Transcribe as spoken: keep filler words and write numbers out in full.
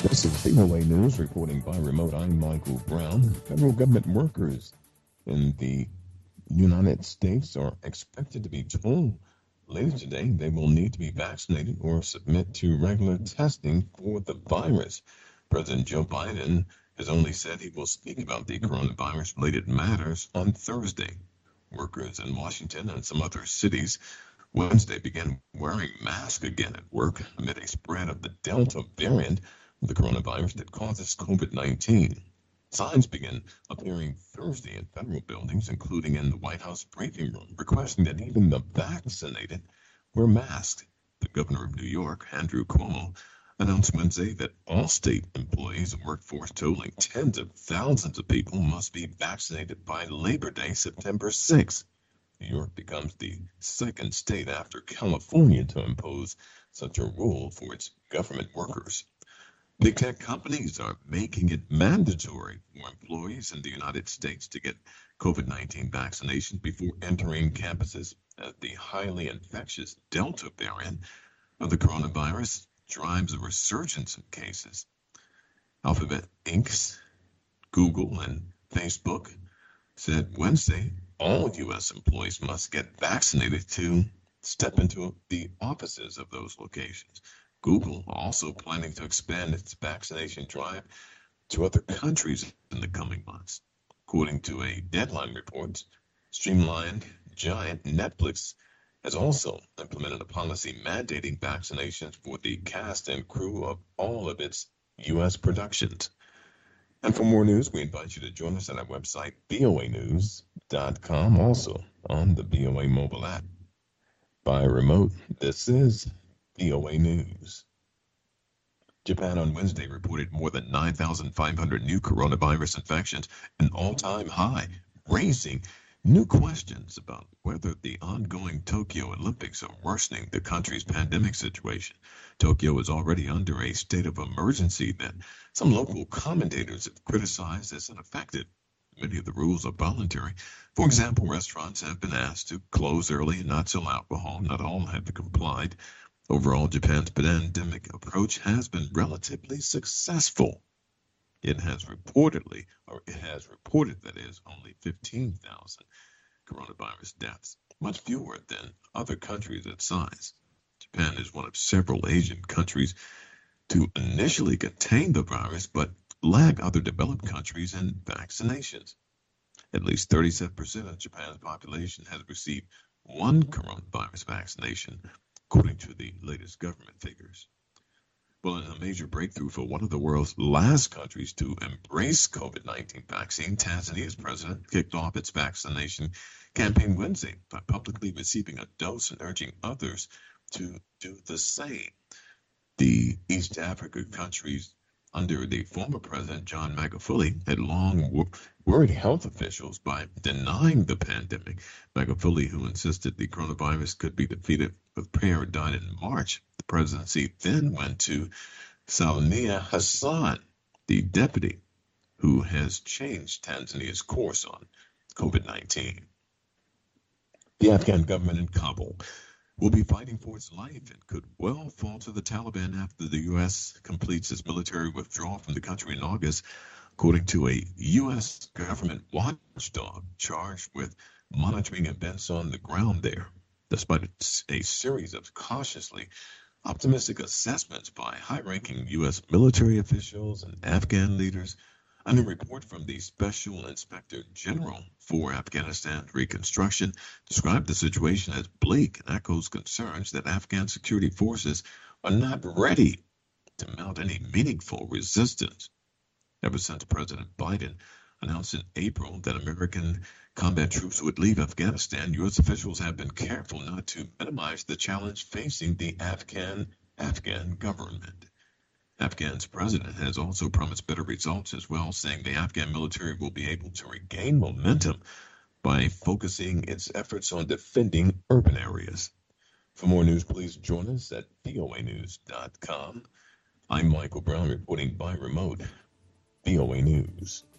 This is V O A News reporting by remote. I'm Michael Brown. Federal government workers in the United States are expected to be told later today they will need to be vaccinated or submit to regular testing for the virus. President Joe Biden has only said he will speak about the coronavirus-related matters on Thursday. Workers in Washington and some other cities Wednesday began wearing masks again at work amid a spread of the Delta variant of the coronavirus that causes COVID nineteen. Signs began appearing Thursday in federal buildings, including in the White House briefing room, requesting that even the vaccinated wear masks. The governor of New York, Andrew Cuomo, announced Wednesday that all state employees and workforce totaling tens of thousands of people must be vaccinated by Labor Day, September sixth. New York becomes the second state after California to impose such a rule for its government workers. Big tech companies are making it mandatory for employees in the United States to get COVID nineteen vaccinations before entering campuses, as the highly infectious Delta variant of the coronavirus drives a resurgence in cases. Alphabet Incorporated, Google, and Facebook said Wednesday all U S employees must get vaccinated to step into the offices of those locations. Google also planning to expand its vaccination drive to other countries in the coming months. According to a Deadline report, streamlined giant Netflix has also implemented a policy mandating vaccinations for the cast and crew of all of its U S productions. And for more news, we invite you to join us at our website, V O A news dot com, also on the V O A mobile app. By remote, this is V O A News. Japan on Wednesday reported more than nine thousand five hundred new coronavirus infections, an all-time high, raising new questions about whether the ongoing Tokyo Olympics are worsening the country's pandemic situation. Tokyo is already under a state of emergency that some local commentators have criticized as ineffective. Many of the rules are voluntary. For example, restaurants have been asked to close early and not sell alcohol. Not all have complied. Overall, Japan's pandemic approach has been relatively successful. It has reportedly, or it has reported that is, only fifteen thousand coronavirus deaths, much fewer than other countries its size. Japan is one of several Asian countries to initially contain the virus, but lag other developed countries in vaccinations. At least thirty-seven percent of Japan's population has received one coronavirus vaccination, according to the latest government figures. Well, in a major breakthrough for one of the world's last countries to embrace COVID nineteen vaccine, Tanzania's president kicked off its vaccination campaign Wednesday by publicly receiving a dose and urging others to do the same. The East Africa countries under the former president, John Magufuli, had long worried health officials by denying the pandemic. Magufuli, who insisted the coronavirus could be defeated with prayer, died in March. The presidency then went to Samia Hassan, the deputy, who has changed Tanzania's course on COVID nineteen. The Afghan government in Kabul will be fighting for its life and could well fall to the Taliban after the U S completes its military withdrawal from the country in August, according to a U S government watchdog charged with monitoring events on the ground there. Despite a series of cautiously optimistic assessments by high-ranking U S military officials and Afghan leaders, and a report from the Special Inspector General for Afghanistan Reconstruction described the situation as bleak and echoes concerns that Afghan security forces are not ready to mount any meaningful resistance. Ever since President Biden announced in April that American combat troops would leave Afghanistan, U S officials have been careful not to minimize the challenge facing the Afghan Afghan government. Afghan's president has also promised better results as well, saying the Afghan military will be able to regain momentum by focusing its efforts on defending urban areas. For more news, please join us at V O A news dot com. I'm Michael Brown reporting by remote. V O A News.